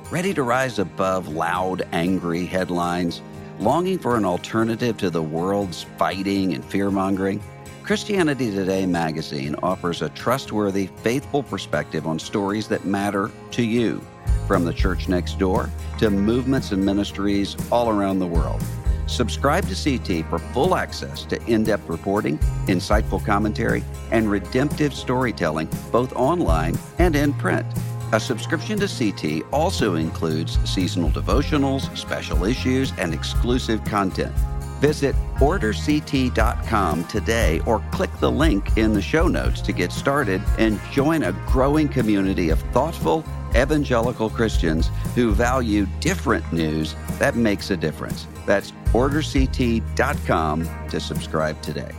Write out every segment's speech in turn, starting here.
Ready to rise above loud, angry headlines? Longing for an alternative to the world's fighting and fear-mongering? Christianity Today magazine offers a trustworthy, faithful perspective on stories that matter to you, from the church next door to movements and ministries all around the world. Subscribe to CT for full access to in-depth reporting, insightful commentary, and redemptive storytelling, both online and in print. A subscription to CT also includes seasonal devotionals, special issues, and exclusive content. Visit orderct.com today or click the link in the show notes to get started and join a growing community of thoughtful evangelical Christians who value different news that makes a difference. That's orderct.com to subscribe today.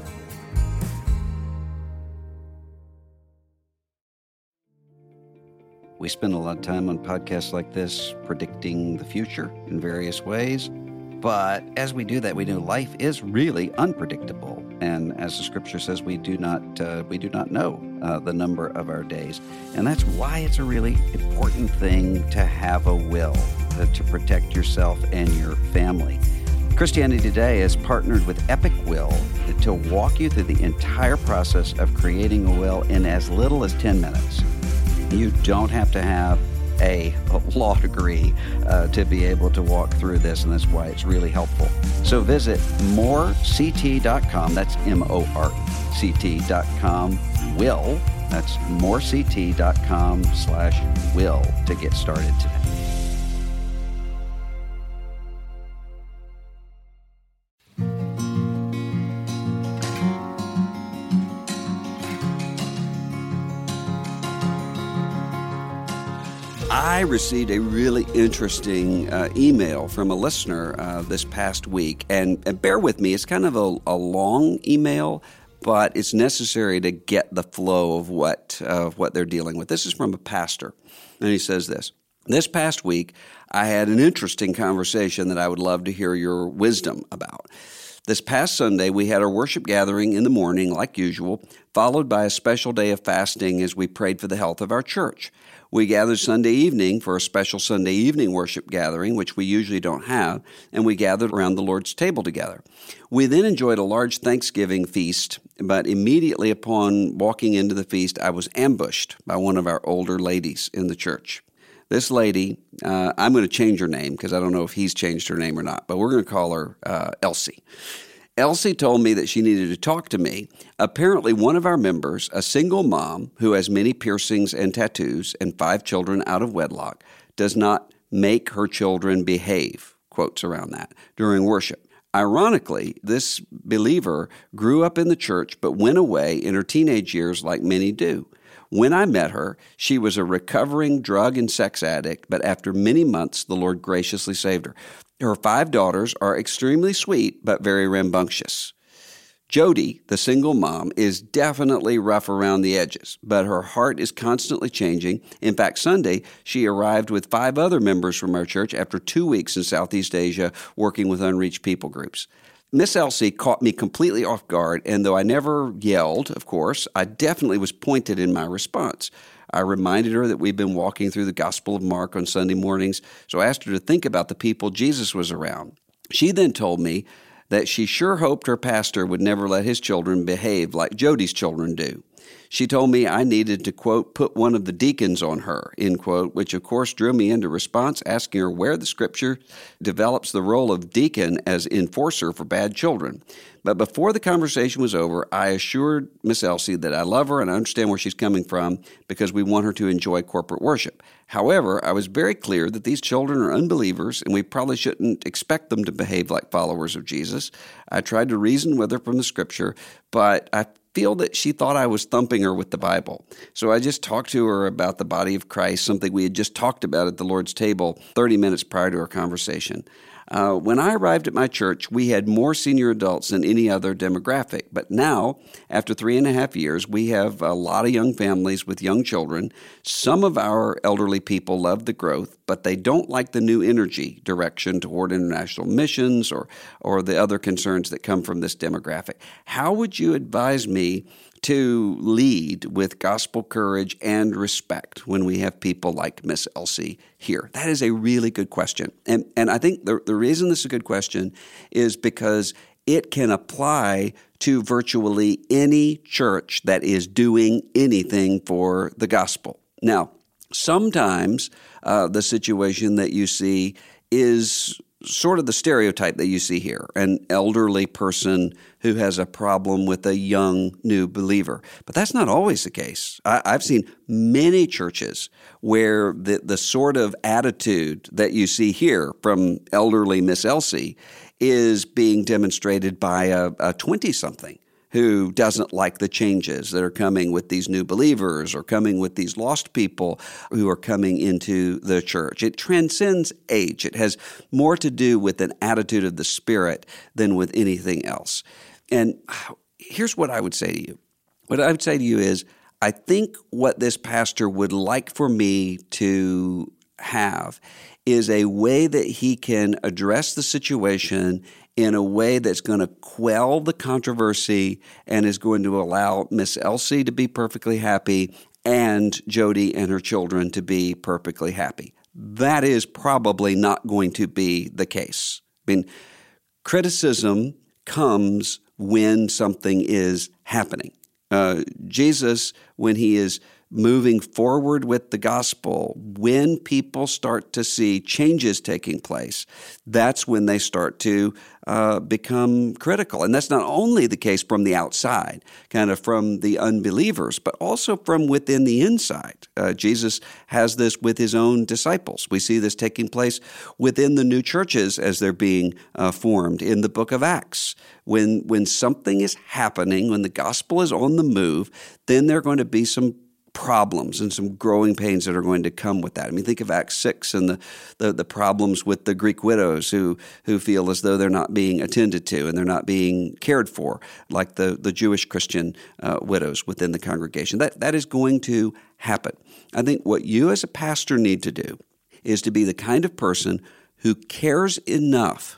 We spend a lot of time on podcasts like this predicting the future in various ways. But as we do that, we know life is really unpredictable. And as the scripture says, we do not know the number of our days. And that's why it's a really important thing to have a will to protect yourself and your family. Christianity Today has partnered with Epic Will to walk you through the entire process of creating a will in as little as 10 minutes. You don't have to have a law degree to be able to walk through this, and that's why it's really helpful. So visit morect.com, that's morect.com, will, that's morect.com/will to get started today. I received a really interesting email from a listener this past week, and bear with me, it's kind of a long email, but it's necessary to get the flow of what they're dealing with. This is from a pastor, and he says this past week, I had an interesting conversation that I would love to hear your wisdom about. This past Sunday, we had our worship gathering in the morning, like usual, followed by a special day of fasting as we prayed for the health of our church. We gathered Sunday evening for a special Sunday evening worship gathering, which we usually don't have, and we gathered around the Lord's table together. We then enjoyed a large Thanksgiving feast, but immediately upon walking into the feast, I was ambushed by one of our older ladies in the church. This lady, I'm going to change her name because I don't know if he's changed her name or not, but we're going to call her Elsie. Elsie told me that she needed to talk to me. Apparently, one of our members, a single mom who has many piercings and tattoos and 5 children out of wedlock, does not make her children behave, quotes around that, during worship. Ironically, this believer grew up in the church but went away in her teenage years like many do. When I met her, she was a recovering drug and sex addict, but after many months, the Lord graciously saved her. Her 5 daughters are extremely sweet, but very rambunctious. Jody, the single mom, is definitely rough around the edges, but her heart is constantly changing. In fact, Sunday, she arrived with 5 other members from our church after 2 weeks in Southeast Asia working with unreached people groups. Miss Elsie caught me completely off guard, and though I never yelled, of course, I definitely was pointed in my response. I reminded her that we've been walking through the Gospel of Mark on Sunday mornings, so I asked her to think about the people Jesus was around. She then told me that she sure hoped her pastor would never let his children behave like Jody's children do. She told me I needed to, quote, put one of the deacons on her, end quote, which of course drew me into response, asking her where the scripture develops the role of deacon as enforcer for bad children. But before the conversation was over, I assured Miss Elsie that I love her and I understand where she's coming from because we want her to enjoy corporate worship. However, I was very clear that these children are unbelievers and we probably shouldn't expect them to behave like followers of Jesus. I tried to reason with her from the scripture, but I feel that she thought I was thumping her with the Bible. So I just talked to her about the body of Christ, something we had just talked about at the Lord's table 30 minutes prior to our conversation. When I arrived at my church, we had more senior adults than any other demographic. But now, after 3.5 years, we have a lot of young families with young children. Some of our elderly people love the growth, but they don't like the new energy direction toward international missions or the other concerns that come from this demographic. How would you advise me to lead with gospel courage and respect when we have people like Miss Elsie here? That is a really good question. And I think the reason this is a good question is because it can apply to virtually any church that is doing anything for the gospel. Now, sometimes the situation that you see is sort of the stereotype that you see here, an elderly person who has a problem with a young new believer. But that's not always the case. I've seen many churches where the sort of attitude that you see here from elderly Miss Elsie is being demonstrated by a 20-something who doesn't like the changes that are coming with these new believers or coming with these lost people who are coming into the church. It transcends age. It has more to do with an attitude of the Spirit than with anything else. And here's what I would say to you. What I would say to you is, I think what this pastor would like for me to have is a way that he can address the situation in a way that's going to quell the controversy and is going to allow Miss Elsie to be perfectly happy and Jody and her children to be perfectly happy. That is probably not going to be the case. I mean, criticism comes when something is happening. Jesus, when he is moving forward with the gospel, when people start to see changes taking place, that's when they start to become critical. And that's not only the case from the outside, kind of from the unbelievers, but also from within the inside. Jesus has this with his own disciples. We see this taking place within the new churches as they're being formed in the book of Acts. When something is happening, when the gospel is on the move, then there are going to be some problems and some growing pains that are going to come with that. I mean, think of Acts 6 and the problems with the Greek widows who feel as though they're not being attended to and they're not being cared for, like the Jewish Christian widows within the congregation. That is going to happen. I think what you as a pastor need to do is to be the kind of person who cares enough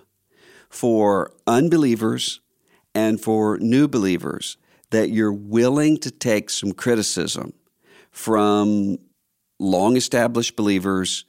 for unbelievers and for new believers that you're willing to take some criticism from long-established believers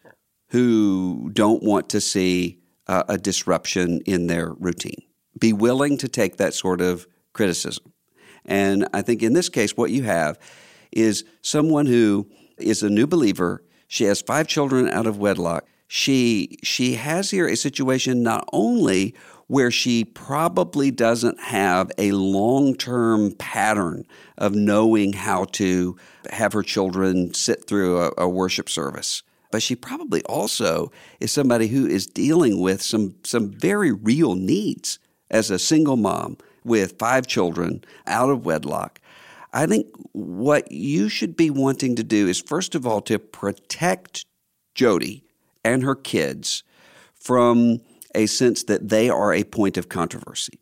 who don't want to see a disruption in their routine. Be willing to take that sort of criticism. And I think in this case, what you have is someone who is a new believer. She has 5 children out of wedlock. She has here a situation not only where she probably doesn't have a long-term pattern of knowing how to have her children sit through a worship service, but she probably also is somebody who is dealing with some very real needs as a single mom with 5 children out of wedlock. I think what you should be wanting to do is, first of all, to protect Jody and her kids from a sense that they are a point of controversy.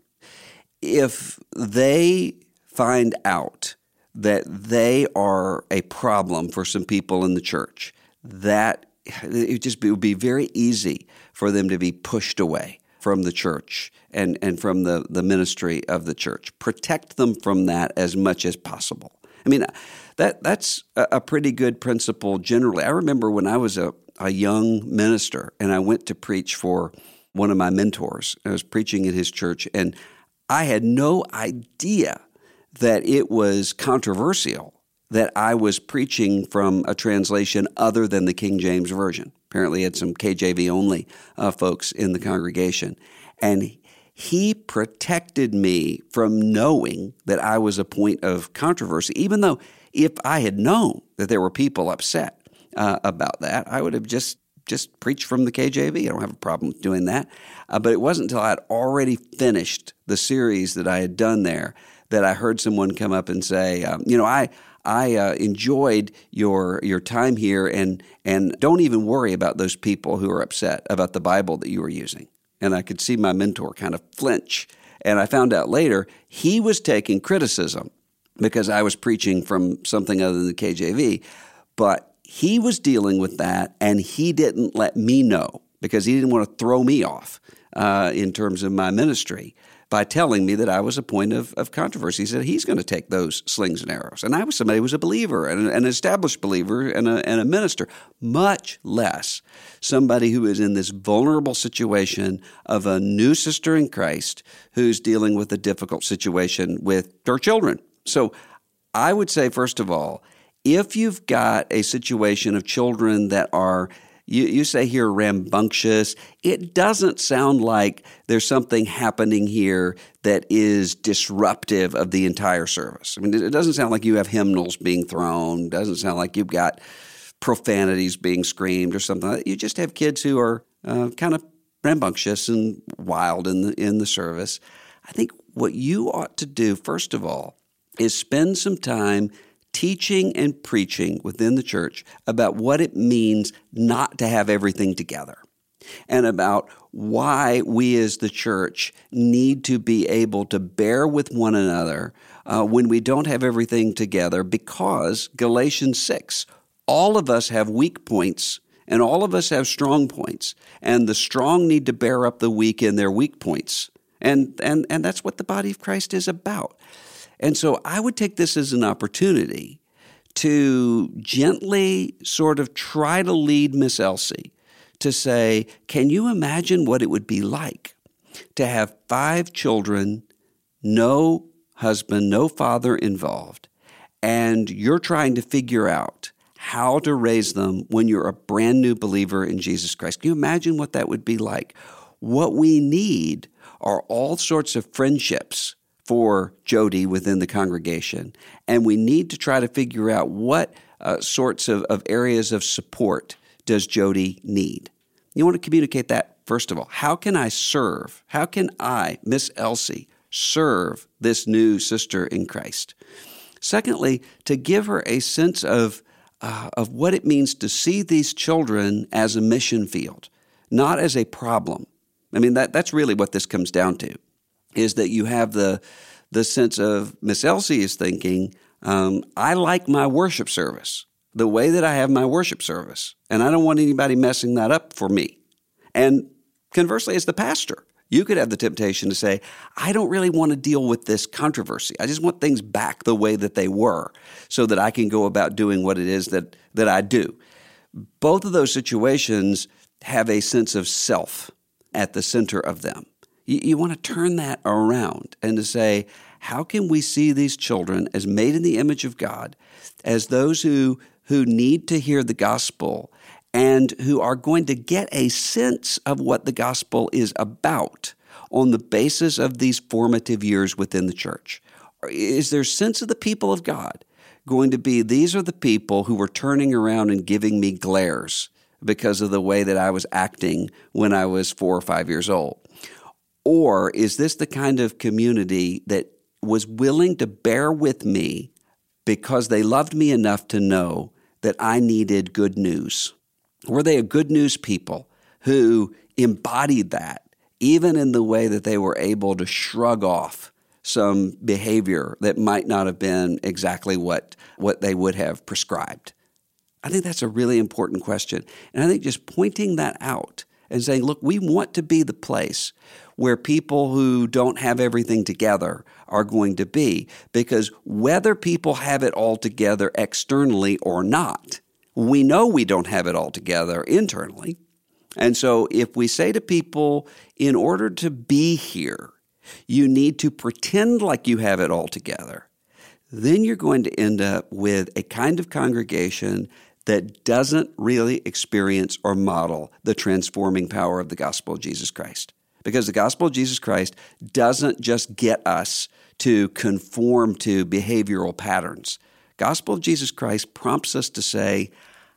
If they find out that they are a problem for some people in the church, that it would be very easy for them to be pushed away from the church and from the ministry of the church. Protect them from that as much as possible. I mean, that's a pretty good principle generally. I remember when I was a young minister and I went to preach for one of my mentors. I was preaching at his church, and I had no idea that it was controversial that I was preaching from a translation other than the King James Version. Apparently, he had some KJV only folks in the congregation. And he protected me from knowing that I was a point of controversy, even though if I had known that there were people upset about that, I would have just preach from the KJV. I don't have a problem with doing that. But it wasn't until I had already finished the series that I had done there that I heard someone come up and say, I enjoyed your time here, and don't even worry about those people who are upset about the Bible that you were using. And I could see my mentor kind of flinch. And I found out later he was taking criticism because I was preaching from something other than the KJV, but he was dealing with that, and he didn't let me know because he didn't want to throw me off in terms of my ministry. by telling me that I was a point of controversy. He said he's going to take those slings and arrows. And I was somebody who was a believer and an established believer and a minister, much less somebody who is in this vulnerable situation of a new sister in Christ who's dealing with a difficult situation with her children. So I would say, first of all, if you've got a situation of children that are, you say here, rambunctious, it doesn't sound like there's something happening here that is disruptive of the entire service. I mean, it doesn't sound like you have hymnals being thrown. It doesn't sound like you've got profanities being screamed or something like that. You just have kids who are kind of rambunctious and wild in the service. I think what you ought to do, first of all, is spend some time teaching and preaching within the church about what it means not to have everything together and about why we as the church need to be able to bear with one another when we don't have everything together, because Galatians 6, all of us have weak points and all of us have strong points, and the strong need to bear up the weak in their weak points. And that's what the body of Christ is about. And so I would take this as an opportunity to gently sort of try to lead Miss Elsie to say, can you imagine what it would be like to have 5 children, no husband, no father involved, and you're trying to figure out how to raise them when you're a brand new believer in Jesus Christ? Can you imagine what that would be like? What we need are all sorts of friendships for Jody within the congregation, and we need to try to figure out what sorts of areas of support does Jody need. You want to communicate that, first of all. How can I serve? How can I, Miss Elsie, serve this new sister in Christ? Secondly, to give her a sense of what it means to see these children as a mission field, not as a problem. I mean, that's really what this comes down to, is that you have the sense of Miss Elsie is thinking, I like my worship service, the way that I have my worship service, and I don't want anybody messing that up for me. And conversely, as the pastor, you could have the temptation to say, I don't really want to deal with this controversy. I just want things back the way that they were so that I can go about doing what it is that I do. Both of those situations have a sense of self at the center of them. You want to turn that around and to say, how can we see these children as made in the image of God, as those who need to hear the gospel and who are going to get a sense of what the gospel is about on the basis of these formative years within the church? Is their sense of the people of God going to be, these are the people who were turning around and giving me glares because of the way that I was acting when I was 4 or 5 years old? Or is this the kind of community that was willing to bear with me because they loved me enough to know that I needed good news? Were they a good news people who embodied that, even in the way that they were able to shrug off some behavior that might not have been exactly what they would have prescribed? I think that's a really important question. And I think just pointing that out and saying, look, we want to be the place where people who don't have everything together are going to be, because whether people have it all together externally or not, we know we don't have it all together internally. And so if we say to people, in order to be here, you need to pretend like you have it all together, then you're going to end up with a kind of congregation that doesn't really experience or model the transforming power of the gospel of Jesus Christ. Because the gospel of Jesus Christ doesn't just get us to conform to behavioral patterns. Gospel of Jesus Christ prompts us to say,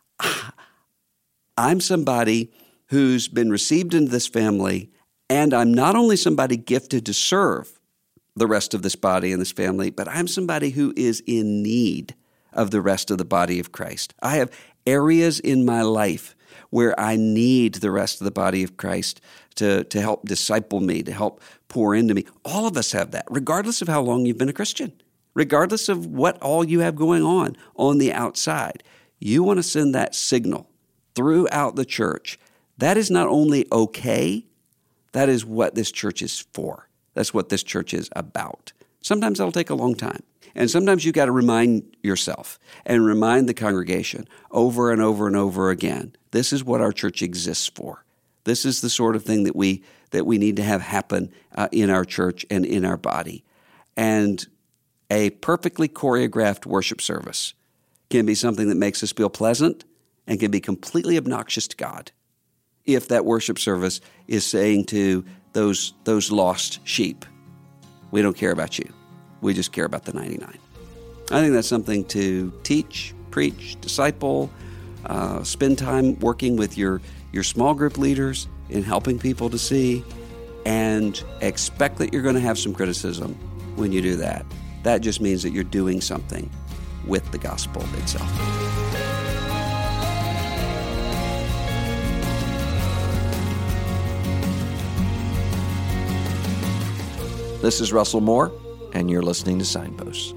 I'm somebody who's been received into this family, and I'm not only somebody gifted to serve the rest of this body and this family, but I'm somebody who is in need of the rest of the body of Christ. I have areas in my life where I need the rest of the body of Christ to help disciple me, to help pour into me. All of us have that, regardless of how long you've been a Christian, regardless of what all you have going on the outside. You want to send that signal throughout the church. That is not only okay, that is what this church is for. That's what this church is about. Sometimes that'll take a long time. And sometimes you got to remind yourself and remind the congregation over and over and over again, this is what our church exists for. This is the sort of thing that we need to have happen in our church and in our body. And a perfectly choreographed worship service can be something that makes us feel pleasant and can be completely obnoxious to God if that worship service is saying to those lost sheep, we don't care about you. We just care about the 99. I think that's something to teach, preach, disciple, spend time working with your small group leaders in helping people to see, and expect that you're going to have some criticism when you do that. That just means that you're doing something with the gospel itself. This is Russell Moore, and you're listening to Signposts.